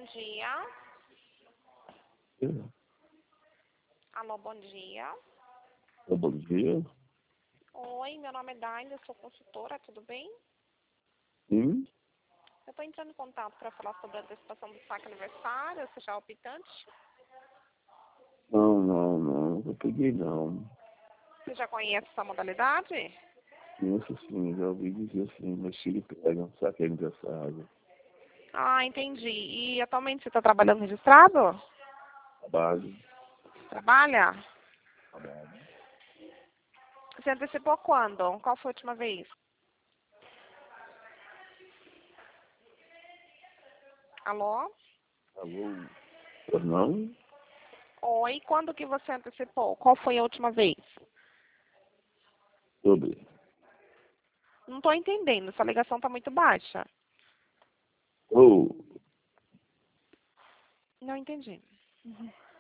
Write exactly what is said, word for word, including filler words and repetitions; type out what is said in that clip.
dia. É. Alô, bom dia. É, bom dia. Oi, meu nome é Daina, eu sou consultora, tudo bem? Sim? Eu estou entrando em contato para falar sobre a antecipação do saque aniversário, você já é optante? Não, não, não. Eu peguei não. Você já conhece essa modalidade? Isso sim, já ouvi dizer assim, meus filhos pegam, sabe que é aniversário. Ah, entendi. E atualmente você está trabalhando registrado? Trabalho, Trabalha? trabalho. Você antecipou quando? Qual foi a última vez? Alô? Alô? Pois não? Oi, quando que você antecipou? Qual foi a última vez? Sobre. Não estou entendendo, sua ligação está muito baixa. Ô, Não entendi.